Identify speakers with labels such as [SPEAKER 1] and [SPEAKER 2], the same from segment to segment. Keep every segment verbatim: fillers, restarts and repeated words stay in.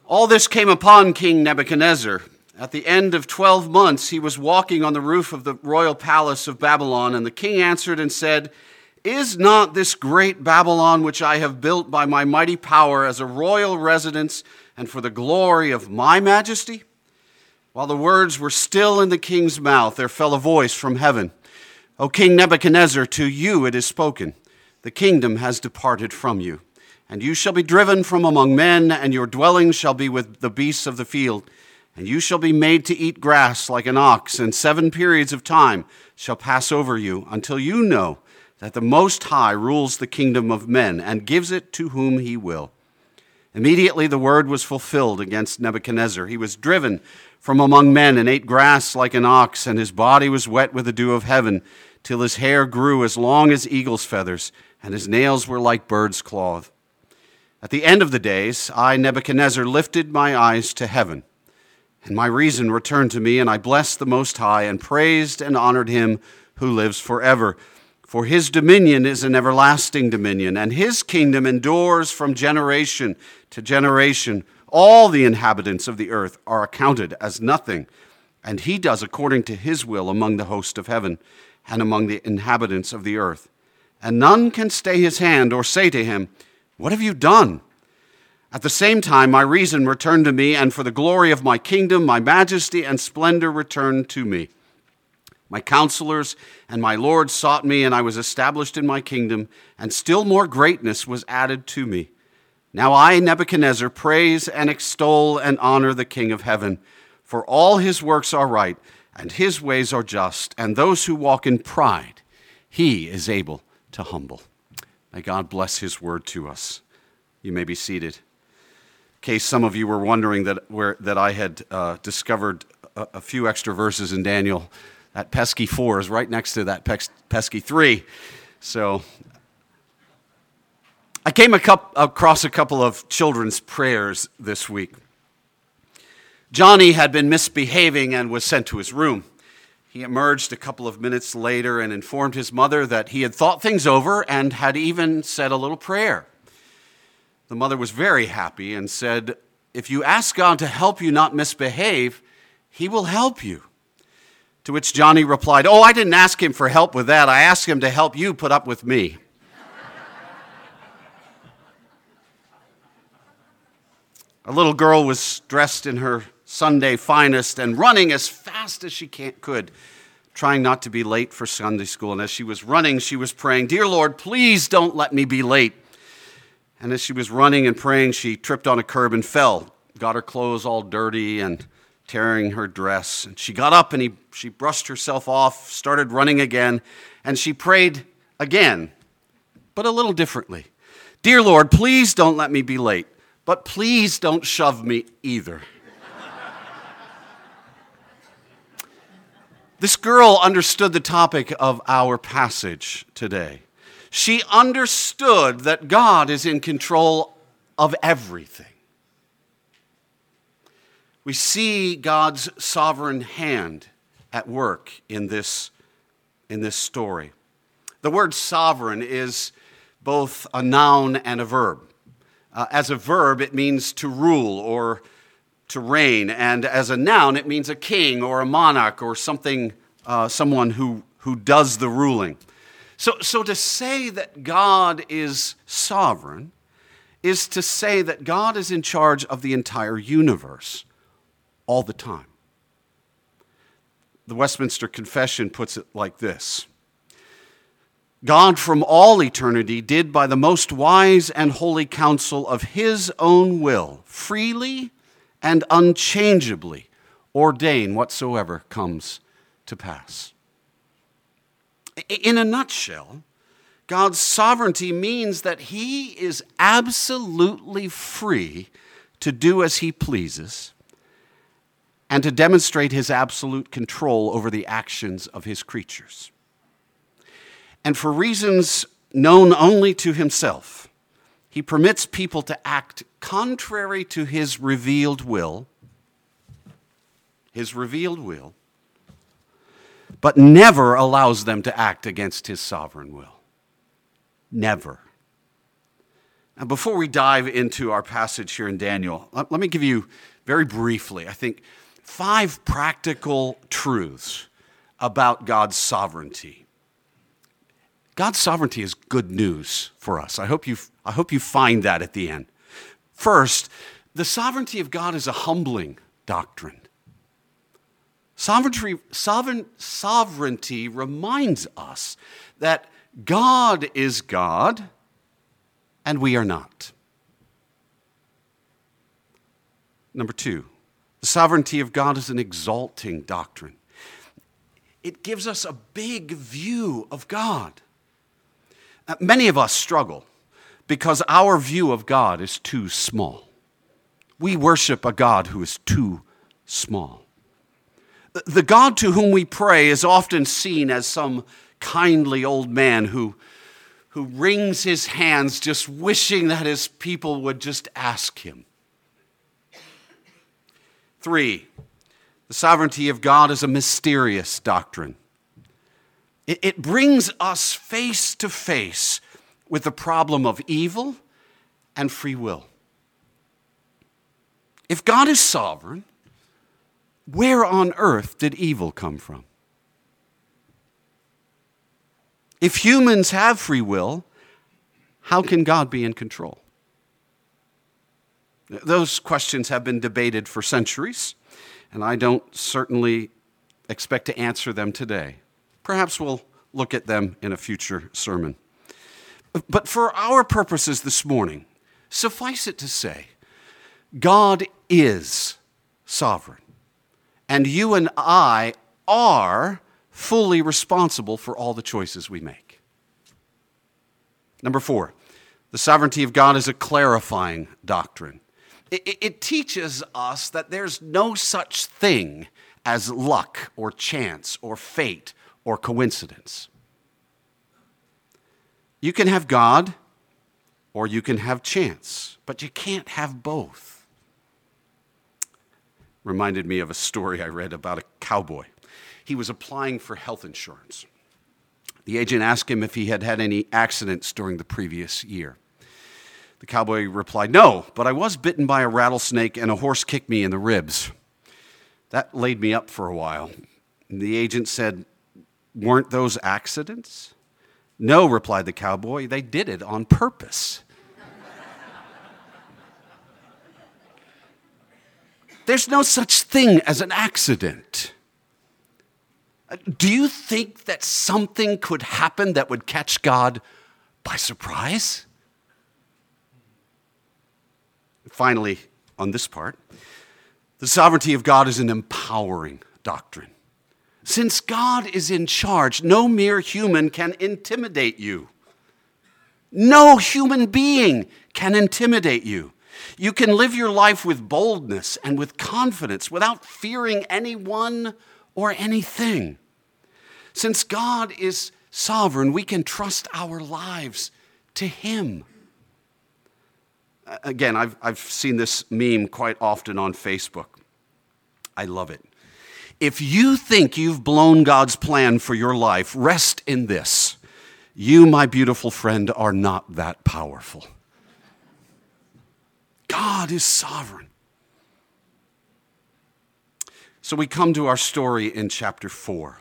[SPEAKER 1] All this came upon King Nebuchadnezzar. At the end of twelve months, he was walking on the roof of the royal palace of Babylon, and the king answered and said, "Is not this great Babylon, which I have built by my mighty power as a royal residence and for the glory of my majesty?" While the words were still in the king's mouth, there fell a voice from heaven. "O King Nebuchadnezzar, to you it is spoken. The kingdom has departed from you. And you shall be driven from among men, and your dwelling shall be with the beasts of the field. And you shall be made to eat grass like an ox, and seven periods of time shall pass over you, until you know that the Most High rules the kingdom of men, and gives it to whom he will." Immediately the word was fulfilled against Nebuchadnezzar. He was driven from among men, and ate grass like an ox, and his body was wet with the dew of heaven, till his hair grew as long as eagle's feathers, and his nails were like bird's cloth. At the end of the days, I, Nebuchadnezzar, lifted my eyes to heaven, and my reason returned to me, and I blessed the Most High, and praised and honored him who lives forever. For his dominion is an everlasting dominion, and his kingdom endures from generation to generation. All the inhabitants of the earth are accounted as nothing, and he does according to his will among the host of heaven and among the inhabitants of the earth. And none can stay his hand or say to him, "What have you done?" At the same time, my reason returned to me, and for the glory of my kingdom, my majesty and splendor returned to me. My counselors and my lords sought me, and I was established in my kingdom, and still more greatness was added to me. Now I, Nebuchadnezzar, praise and extol and honor the King of heaven, for all his works are right, and his ways are just, and those who walk in pride, he is able to humble. May God bless his word to us. You may be seated. In case some of you were wondering that where that I had uh, discovered a, a few extra verses in Daniel, that pesky four is right next to that pes- pesky three. So I came a cup, across a couple of children's prayers this week. Johnny had been misbehaving and was sent to his room. He emerged a couple of minutes later and informed his mother that he had thought things over and had even said a little prayer. The mother was very happy and said, "If you ask God to help you not misbehave, he will help you." To which Johnny replied, "Oh, I didn't ask him for help with that. I asked him to help you put up with me." A little girl was dressed in her Sunday finest and running as fast as she can, could, trying not to be late for Sunday school. And as she was running, she was praying, "Dear Lord, please don't let me be late." And as she was running and praying, she tripped on a curb and fell, got her clothes all dirty and tearing her dress. And she got up and he, she brushed herself off, started running again, and she prayed again, but a little differently. "Dear Lord, please don't let me be late, but please don't shove me either." This girl understood the topic of our passage today. She understood that God is in control of everything. We see God's sovereign hand at work in this, in this story. The word sovereign is both a noun and a verb. Uh, as a verb, it means to rule or to reign, and as a noun, it means a king or a monarch or something, uh, someone who, who does the ruling. So, so to say that God is sovereign is to say that God is in charge of the entire universe all the time. The Westminster Confession puts it like this: God from all eternity did by the most wise and holy counsel of his own will freely and unchangeably ordain whatsoever comes to pass. In a nutshell, God's sovereignty means that he is absolutely free to do as he pleases and to demonstrate his absolute control over the actions of his creatures. And for reasons known only to himself, he permits people to act contrary to his revealed will, his revealed will, but never allows them to act against his sovereign will. Never. Now, before we dive into our passage here in Daniel, let, let me give you very briefly, I think, five practical truths about God's sovereignty. God's sovereignty is good news for us. I hope you, I hope you find that at the end. First, the sovereignty of God is a humbling doctrine. Sovereignty, sovereign, sovereignty reminds us that God is God and we are not. Number two, the sovereignty of God is an exalting doctrine. It gives us a big view of God. Uh, many of us struggle because our view of God is too small. We worship a God who is too small. The, the God to whom we pray is often seen as some kindly old man who, who wrings his hands just wishing that his people would just ask him. Three, the sovereignty of God is a mysterious doctrine. It, it brings us face to face with the problem of evil and free will. If God is sovereign, where on earth did evil come from? If humans have free will, how can God be in control? Those questions have been debated for centuries, and I don't certainly expect to answer them today. Perhaps we'll look at them in a future sermon. But for our purposes this morning, suffice it to say, God is sovereign, and you and I are fully responsible for all the choices we make. Number four, the sovereignty of God is a clarifying doctrine. It, it teaches us that there's no such thing as luck or chance or fate or coincidence. You can have God or you can have chance, but you can't have both. Reminded me of a story I read about a cowboy. He was applying for health insurance. The agent asked him if he had had any accidents during the previous year. The cowboy replied, "No, but I was bitten by a rattlesnake and a horse kicked me in the ribs." That laid me up for a while. The agent said, "Weren't those accidents?" "No," replied the cowboy, "they did it on purpose." There's no such thing as an accident. Do you think that something could happen that would catch God by surprise? Finally, on this part, the sovereignty of God is an empowering doctrine. Since God is in charge, no mere human can intimidate you. No human being can intimidate you. You can live your life with boldness and with confidence without fearing anyone or anything. Since God is sovereign, we can trust our lives to Him. Again, I've, I've seen this meme quite often on Facebook. I love it. If you think you've blown God's plan for your life, rest in this. You, my beautiful friend, are not that powerful. God is sovereign. So we come to our story in chapter four.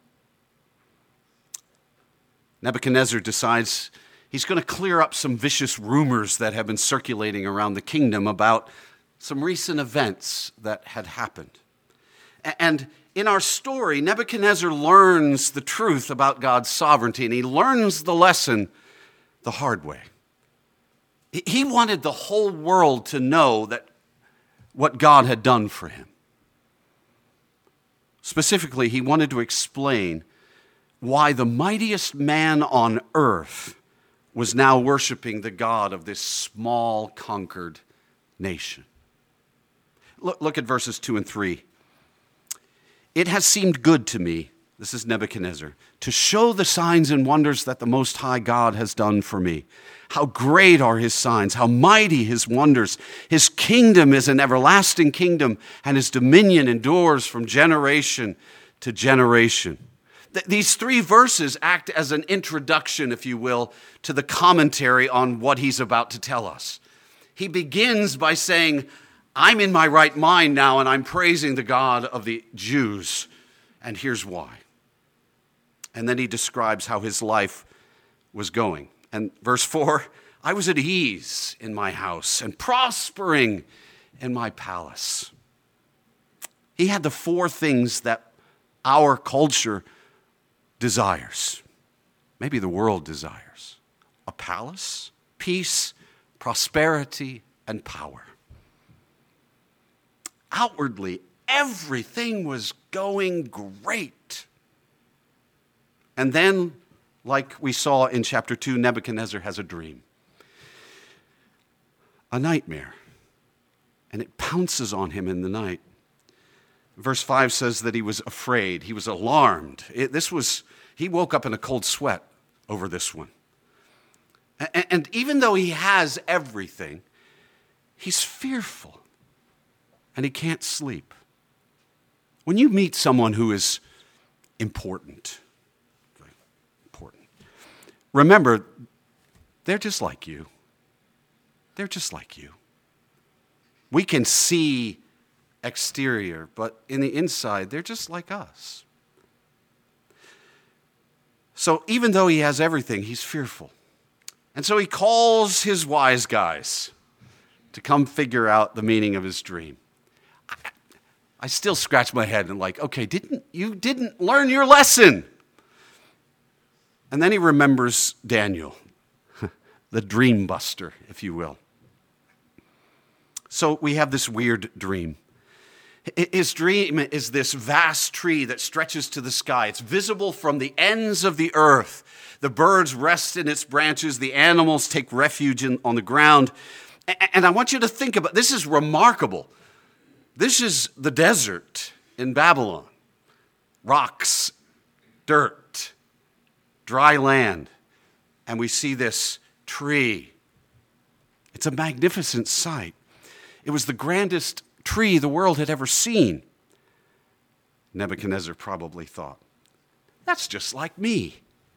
[SPEAKER 1] Nebuchadnezzar decides he's going to clear up some vicious rumors that have been circulating around the kingdom about some recent events that had happened. And in our story, Nebuchadnezzar learns the truth about God's sovereignty, and he learns the lesson the hard way. He wanted the whole world to know that what God had done for him. Specifically, he wanted to explain why the mightiest man on earth was now worshiping the God of this small, conquered nation. Look, look at verses two and three. "It has seemed good to me," this is Nebuchadnezzar, "to show the signs and wonders that the Most High God has done for me. How great are His signs, how mighty His wonders. His kingdom is an everlasting kingdom, and His dominion endures from generation to generation. Th- these three verses act as an introduction, if you will, to the commentary on what he's about to tell us. He begins by saying, I'm in my right mind now, and I'm praising the God of the Jews, and here's why. And then he describes how his life was going. And verse four, I was at ease in my house and prospering in my palace. He had the four things that our culture desires, maybe the world desires: a palace, peace, prosperity, and power. Outwardly, everything was going great. And then, like we saw in chapter two, Nebuchadnezzar has a dream, a nightmare, and it pounces on him in the night. Verse five says that he was afraid, he was alarmed. It, this was, he woke up in a cold sweat over this one. And, and even though he has everything, he's fearful, and he can't sleep. When you meet someone who is important, important, remember, they're just like you. They're just like you. We can see exterior, but in the inside, they're just like us. So even though he has everything, he's fearful. And so he calls his wise guys to come figure out the meaning of his dream. I, I still scratch my head and like, okay, didn't you didn't learn your lesson? And then he remembers Daniel, the dream buster, if you will. So we have this weird dream. His dream is this vast tree that stretches to the sky. It's visible from the ends of the earth. The birds rest in its branches. The animals take refuge in, on the ground. And I want you to think about, this is remarkable. This is the desert in Babylon. Rocks, dirt, dry land. And we see this tree. It's a magnificent sight. It was the grandest tree the world had ever seen. Nebuchadnezzar probably thought, that's just like me.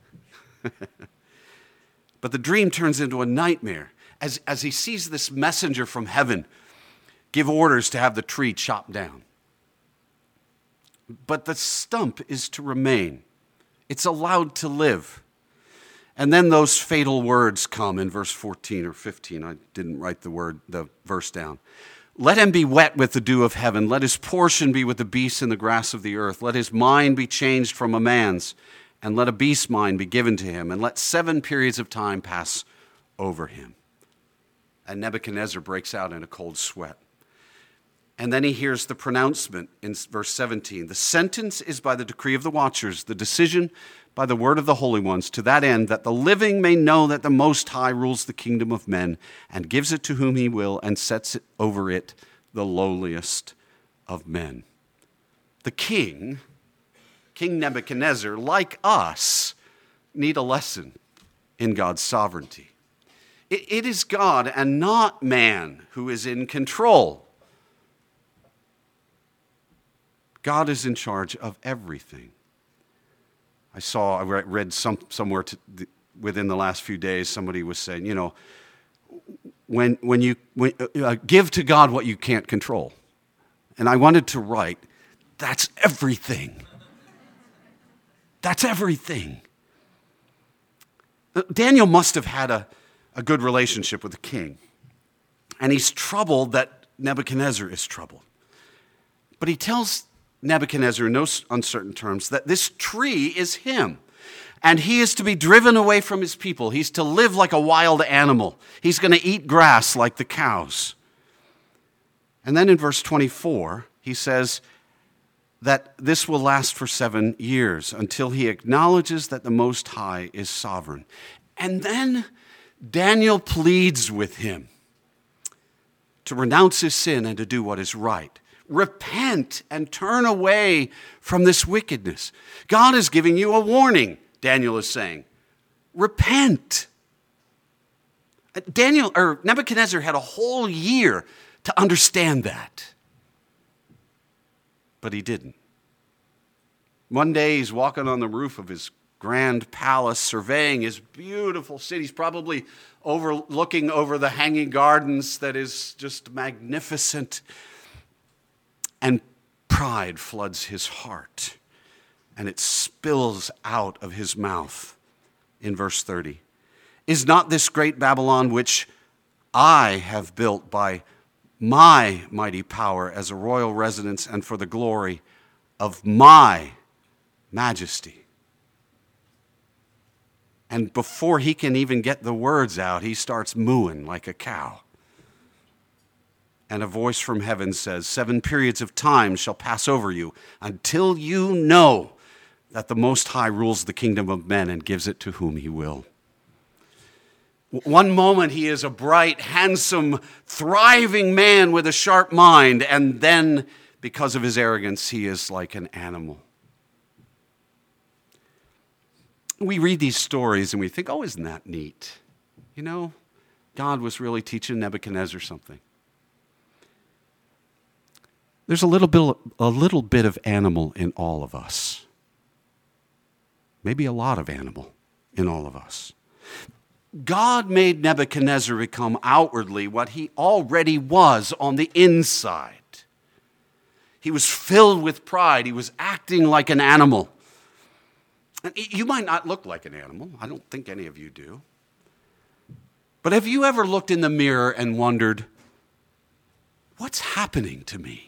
[SPEAKER 1] But the dream turns into a nightmare as, as he sees this messenger from heaven give orders to have the tree chopped down. But the stump is to remain. It's allowed to live. And then those fatal words come in verse fourteen or fifteen. I didn't write the word, the verse down. Let him be wet with the dew of heaven. Let his portion be with the beasts in the grass of the earth. Let his mind be changed from a man's, and let a beast's mind be given to him. And let seven periods of time pass over him. And Nebuchadnezzar breaks out in a cold sweat. And then he hears the pronouncement in verse seventeen. The sentence is by the decree of the watchers, the decision by the word of the holy ones, to that end that the living may know that the Most High rules the kingdom of men and gives it to whom he will and sets it over it the lowliest of men. The king, King Nebuchadnezzar, like us, need a lesson in God's sovereignty. It, it is God and not man who is in control. God is in charge of everything. I saw, I read some, somewhere to, within the last few days, somebody was saying, you know, when, when you when, uh, give to God what you can't control. And I wanted to write, that's everything. That's everything. Daniel must have had a, a good relationship with the king. And he's troubled that Nebuchadnezzar is troubled. But he tells Nebuchadnezzar in no uncertain terms that this tree is him. And he is to be driven away from his people. He's to live like a wild animal. He's going to eat grass like the cows. And then in verse twenty-four, he says that this will last for seven years until he acknowledges that the Most High is sovereign. And then Daniel pleads with him to renounce his sin and to do what is right. Repent and turn away from this wickedness. God is giving you a warning, Daniel is saying. Repent. Daniel or Nebuchadnezzar had a whole year to understand that. But he didn't. One day he's walking on the roof of his grand palace, surveying his beautiful cities, probably overlooking over the hanging gardens that is just magnificent. And pride floods his heart, and it spills out of his mouth in verse thirty. Is not this great Babylon, which I have built by my mighty power as a royal residence and for the glory of my majesty? And before he can even get the words out, he starts mooing like a cow. And a voice from heaven says, seven periods of time shall pass over you until you know that the Most High rules the kingdom of men and gives it to whom he will. One moment he is a bright, handsome, thriving man with a sharp mind, and then, because of his arrogance, he is like an animal. We read these stories and we think, oh, isn't that neat? You know, God was really teaching Nebuchadnezzar something. There's a little bit, a little bit of animal in all of us. Maybe a lot of animal in all of us. God made Nebuchadnezzar become outwardly what he already was on the inside. He was filled with pride. He was acting like an animal. You might not look like an animal. I don't think any of you do. But have you ever looked in the mirror and wondered, what's happening to me?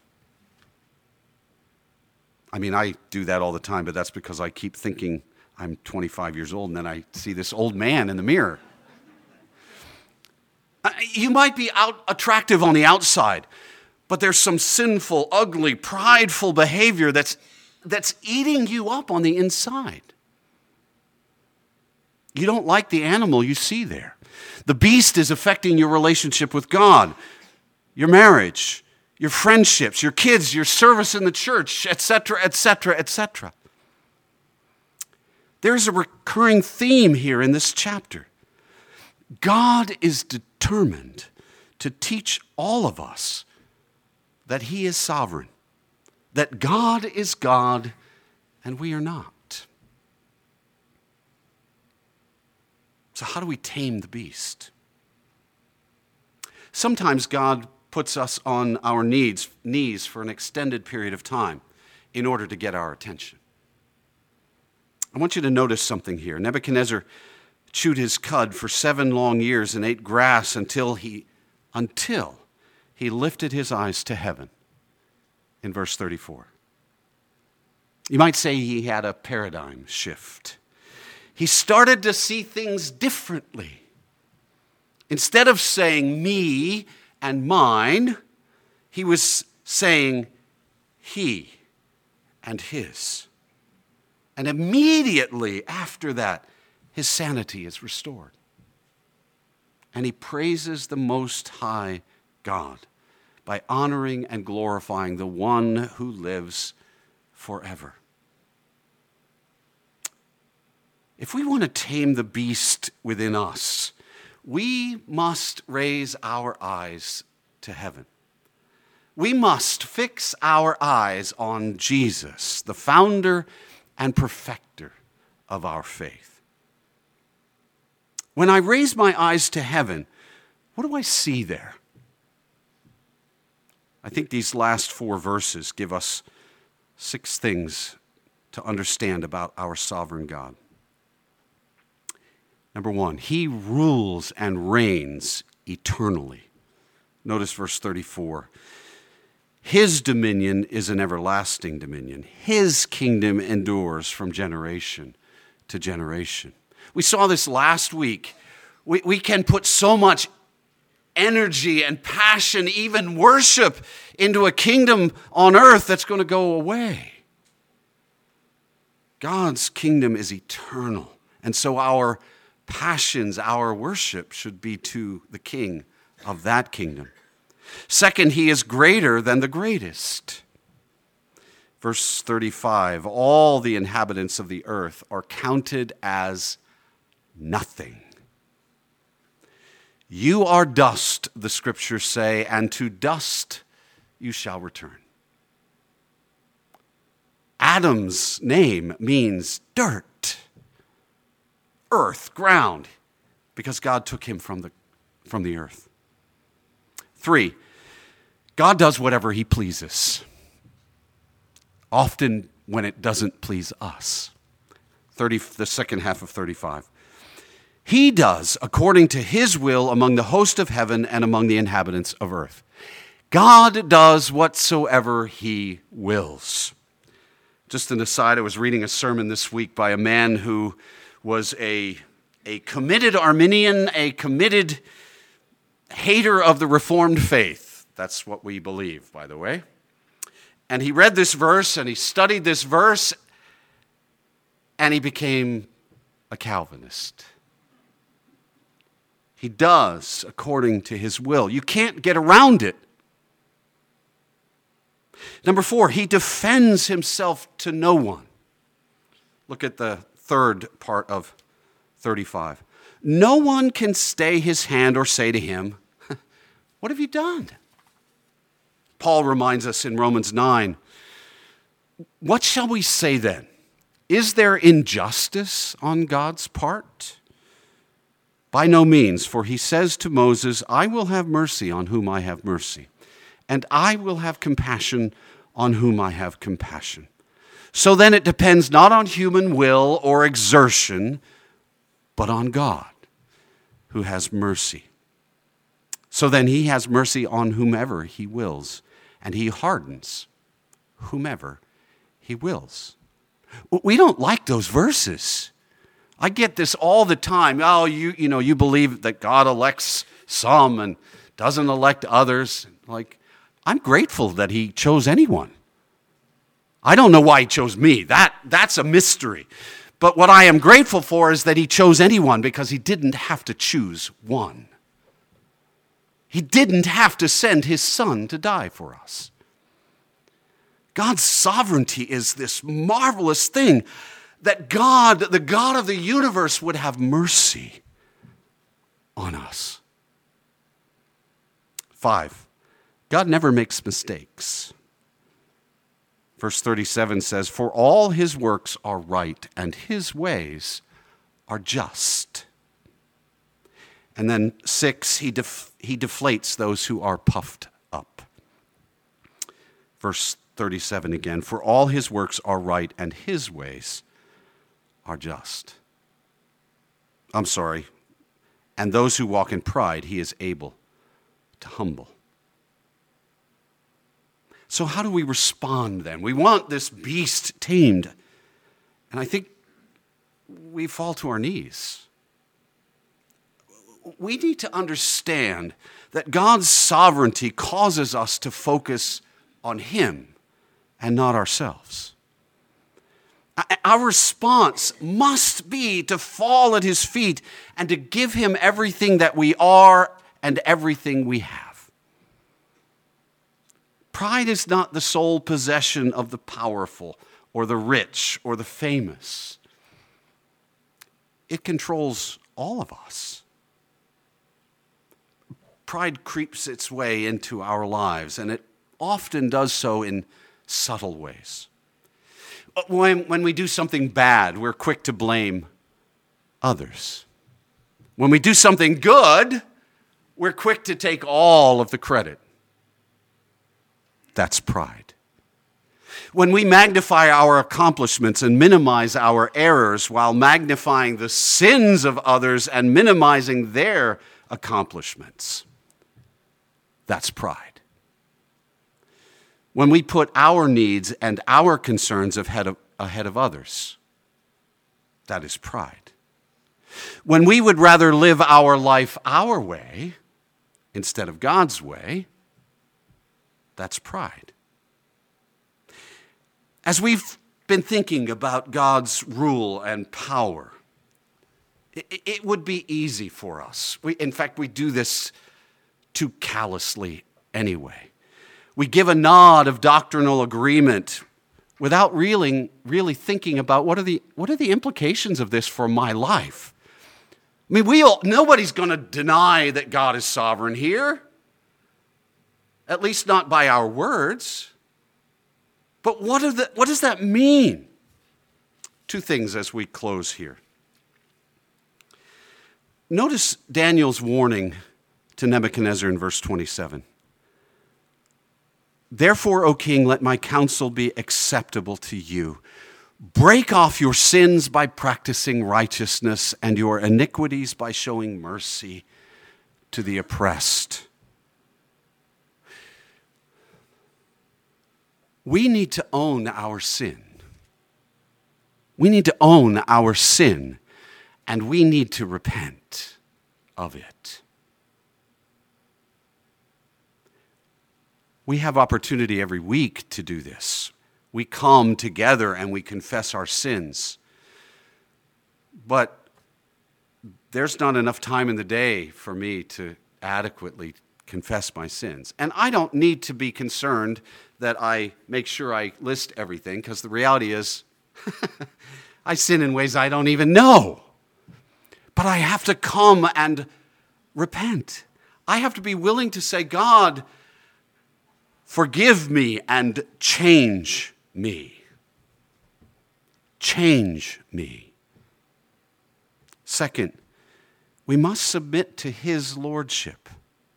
[SPEAKER 1] I mean, I do that all the time, but that's because I keep thinking I'm twenty-five years old, and then I see this old man in the mirror. You might be out attractive on the outside, but there's some sinful, ugly, prideful behavior that's, that's eating you up on the inside. You don't like the animal you see there. The beast is affecting your relationship with God, your marriage, your friendships, your kids, your service in the church, et cetera, et cetera, et cetera. There's a recurring theme here in this chapter. God is determined to teach all of us that he is sovereign, that God is God and we are not. So how do we tame the beast? Sometimes God puts us on our knees, knees for an extended period of time in order to get our attention. I want you to notice something here. Nebuchadnezzar chewed his cud for seven long years and ate grass until he, until he lifted his eyes to heaven in verse thirty-four. You might say he had a paradigm shift. He started to see things differently. Instead of saying me and mine, he was saying he and his. And immediately after that, his sanity is restored. And he praises the Most High God by honoring and glorifying the one who lives forever. If we want to tame the beast within us, we must raise our eyes to heaven. We must fix our eyes on Jesus, the founder and perfecter of our faith. When I raise my eyes to heaven, what do I see there? I think these last four verses give us six things to understand about our sovereign God. Number one, he rules and reigns eternally. Notice verse thirty-four. His dominion is an everlasting dominion. His kingdom endures from generation to generation. We saw this last week. We, we can put so much energy and passion, even worship, into a kingdom on earth that's going to go away. God's kingdom is eternal. And so our passions, our worship should be to the King of that kingdom. Second, he is greater than the greatest. Verse thirty-five, all the inhabitants of the earth are counted as nothing. You are dust, the scriptures say, and to dust you shall return. Adam's name means dirt, earth, ground, because God took him from the, from the earth. Three, God does whatever he pleases, often when it doesn't please us. thirty, the second half of thirty-five. He does according to his will among the host of heaven and among the inhabitants of earth. God does whatsoever he wills. Just an aside, I was reading a sermon this week by a man who was a, a committed Arminian, a committed hater of the Reformed faith. That's what we believe, by the way. And he read this verse and he studied this verse and he became a Calvinist. He does according to his will. You can't get around it. Number four, he defends himself to no one. Look at the third part of thirty-five. No one can stay his hand or say to him, what have you done? Paul reminds us in Romans nine, what shall we say then? Is there injustice on God's part? By no means, for he says to Moses, I will have mercy on whom I have mercy, and I will have compassion on whom I have compassion. So then it depends not on human will or exertion, but on God, who has mercy. So then he has mercy on whomever he wills, and he hardens whomever he wills. We don't like those verses. I get this all the time. Oh, you you know, you believe that God elects some and doesn't elect others. Like, I'm grateful that he chose anyone. I don't know why he chose me. That that's a mystery. But what I am grateful for is that he chose anyone because he didn't have to choose one. He didn't have to send his son to die for us. God's sovereignty is this marvelous thing that God, the God of the universe, would have mercy on us. Five, God never makes mistakes. Verse thirty-seven says, for all his works are right and his ways are just. And then six, he, def- he deflates those who are puffed up. Verse thirty-seven again, for all his works are right and his ways are just. I'm sorry. And those who walk in pride, he is able to humble. So how do we respond then? We want this beast tamed. And I think we fall to our knees. We need to understand that God's sovereignty causes us to focus on him and not ourselves. Our response must be to fall at his feet and to give him everything that we are and everything we have. Pride is not the sole possession of the powerful or the rich or the famous. It controls all of us. Pride creeps its way into our lives, and it often does so in subtle ways. When, when we do something bad, we're quick to blame others. When we do something good, we're quick to take all of the credit. That's pride. When we magnify our accomplishments and minimize our errors while magnifying the sins of others and minimizing their accomplishments, that's pride. When we put our needs and our concerns ahead of, ahead of others, that is pride. When we would rather live our life our way instead of God's way, that's pride. As we've been thinking about God's rule and power, it, it would be easy for us. We, in fact, we do this too callously anyway. We give a nod of doctrinal agreement without really, really thinking about what are the what are the implications of this for my life. I mean, we all, nobody's going to deny that God is sovereign here, at least not by our words. But what, are the, what does that mean? Two things as we close here. Notice Daniel's warning to Nebuchadnezzar in verse twenty-seven. Therefore, O king, let my counsel be acceptable to you. Break off your sins by practicing righteousness and your iniquities by showing mercy to the oppressed. We need to own our sin. We need to own our sin, and we need to repent of it. We have opportunity every week to do this. We come together and we confess our sins. But there's not enough time in the day for me to adequately confess my sins. And I don't need to be concerned that I make sure I list everything, because the reality is I sin in ways I don't even know. But I have to come and repent. I have to be willing to say, God, forgive me and change me. Change me. Second, we must submit to his lordship.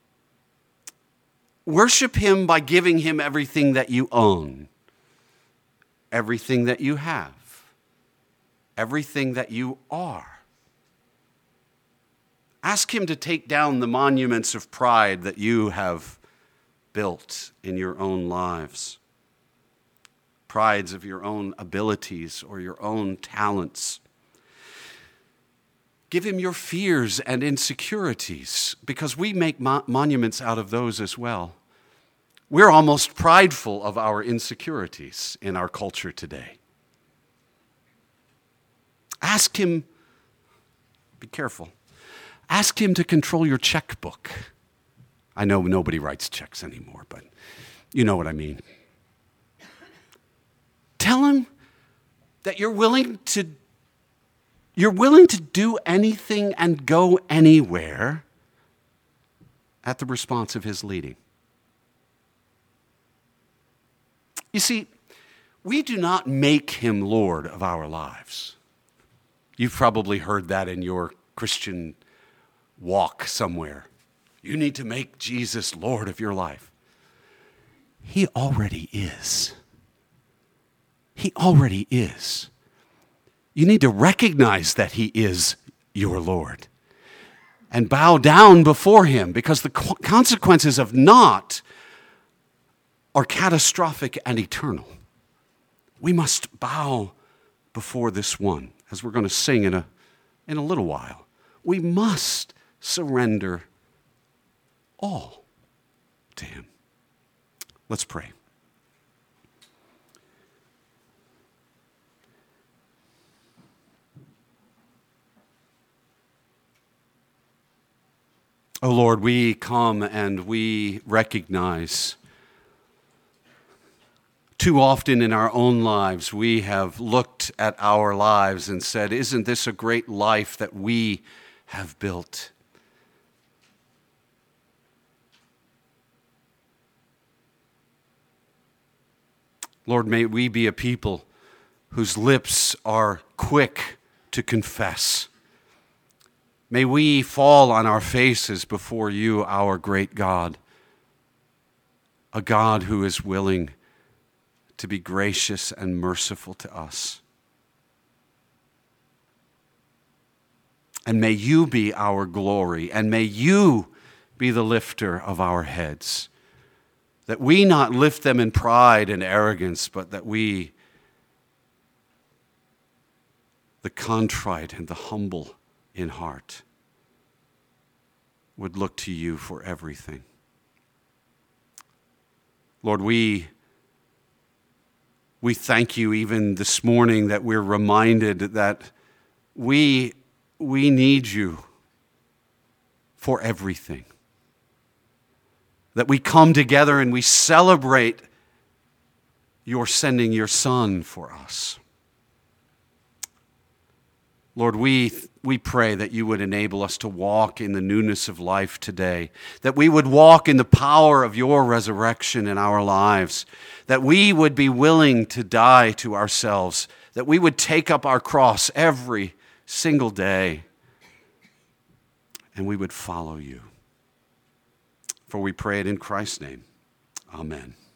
[SPEAKER 1] Worship him by giving him everything that you own, everything that you have, everything that you are. Ask him to take down the monuments of pride that you have built in your own lives. Prides of your own abilities or your own talents. Give him your fears and insecurities, because we make mo- monuments out of those as well. We're almost prideful of our insecurities in our culture today. Ask him, be careful, ask him to control your checkbook. I know nobody writes checks anymore, but you know what I mean. Tell him that you're willing to You're willing to do anything and go anywhere at the response of his leading. You see, we do not make him Lord of our lives. You've probably heard that in your Christian walk somewhere. You need to make Jesus Lord of your life. He already is. He already is. You need to recognize that he is your Lord and bow down before him, because the consequences of not are catastrophic and eternal. We must bow before this one, as we're going to sing in a, in a little while. We must surrender all to him. Let's pray. Oh Lord, we come and we recognize too often in our own lives we have looked at our lives and said, isn't this a great life that we have built? Lord, may we be a people whose lips are quick to confess. May we fall on our faces before you, our great God, a God who is willing to be gracious and merciful to us. And may you be our glory, and may you be the lifter of our heads, that we not lift them in pride and arrogance, but that we, the contrite and the humble in heart, would look to you for everything. Lord, we, we thank you even this morning that we're reminded that we, we need you for everything. That we come together and we celebrate your sending your Son for us. Lord, we, we pray that you would enable us to walk in the newness of life today, that we would walk in the power of your resurrection in our lives, that we would be willing to die to ourselves, that we would take up our cross every single day, and we would follow you. For we pray it in Christ's name. Amen.